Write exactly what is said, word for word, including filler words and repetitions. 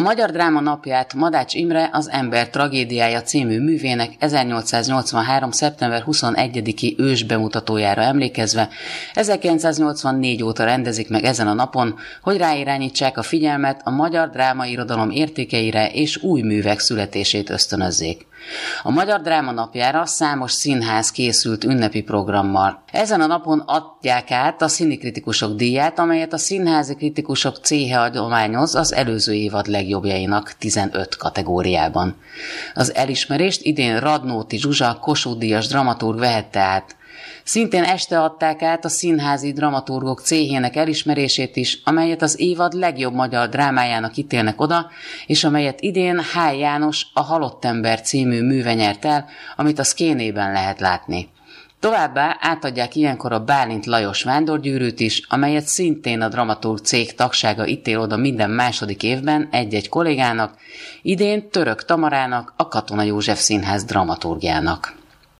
Magyar Dráma Napját Madács Imre az Ember tragédiája című művének ezernyolcszáznyolcvanhárom. szeptember huszonegyediki ős bemutatójára emlékezve ezerkilencszáznyolcvannégy óta rendezik meg ezen a napon, hogy ráirányítsák a figyelmet a magyar drámairodalom értékeire és új művek születését ösztönözzék. A Magyar Dráma Napjára számos színház készült ünnepi programmal. Ezen a napon adják át a színikritikusok díját, amelyet a Színházi Kritikusok Céhe adományoz az előző évad legjobbjainak tizenöt kategóriában. Az elismerést idén Radnóti Zsuzsa Kossuth-díjas dramaturg vehette át. Szintén este adták át a Színházi Dramaturgok Céhének elismerését is, amelyet az évad legjobb magyar drámájának ítélnek oda, és amelyet idén H. János a Halott ember című műve nyert el, amit a Szkénében lehet látni. Továbbá átadják ilyenkor a Bálint Lajos vándorgyűrűt is, amelyet szintén a dramaturg cég tagsága ítél oda minden második évben egy-egy kollégának, idén Török Tamarának, a Katona József Színház dramaturgjának.